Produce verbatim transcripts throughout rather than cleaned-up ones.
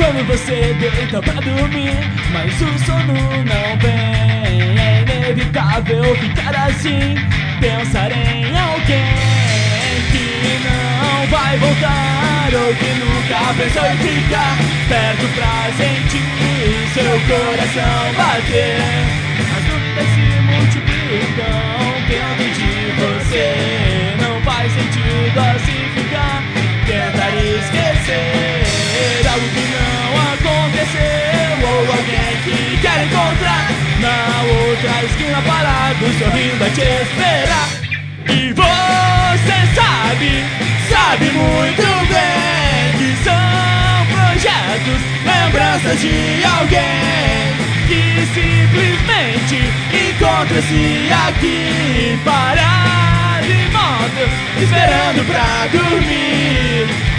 Quando você deita pra dormir, mas o sono não vem, é inevitável ficar assim, pensar em alguém que não vai voltar, ou que nunca pensou em ficar perto pra sentir seu coração bater. As dúvidas se multiplicam dentro de você, não faz sentido assim ficar, tentar esquecer algo que não aconteceu, ou alguém que quer encontrar na outra esquina parado, sorrindo a te esperar. E você sabe, sabe muito bem que são projetos, lembranças de alguém que simplesmente encontra-se aqui, parado, imóvel, esperando pra dormir.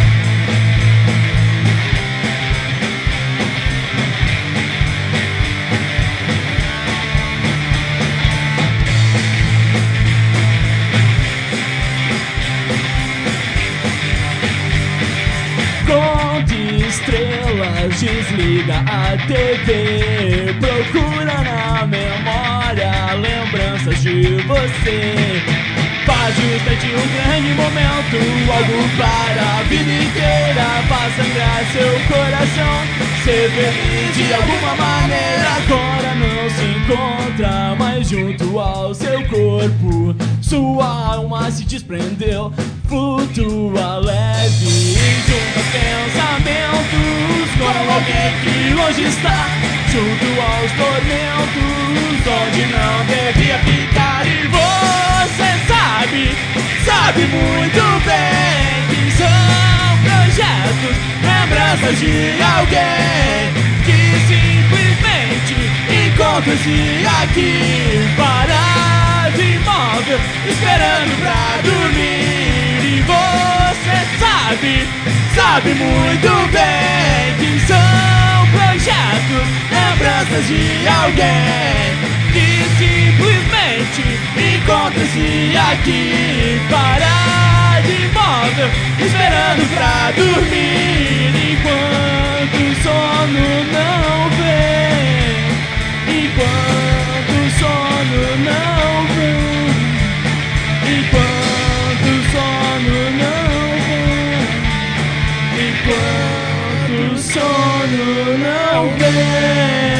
Estrelas, desliga a T V, procura na memória lembranças de você. Faz justamente um grande momento, algo para a vida inteira, faz sangrar seu coração, ser feliz de alguma maneira. Agora não se encontra mais junto ao seu corpo, sua alma se desprendeu, flutua leve junto aos pensamentos, como alguém que longe está, junto aos tormentos, onde não devia ficar. E você sabe, sabe muito bem que são projetos, lembranças de alguém que simplesmente encontra-se aqui, parado, imóvel, esperando pra dormir. E você sabe, sabe muito bem que são projetos, lembranças de alguém que simplesmente encontra-se aqui, parado, imóvel, esperando pra dormir. Enquanto o sono não vem, enquanto o sono não vem, enquanto o sono não vem, enquanto o sono não vem.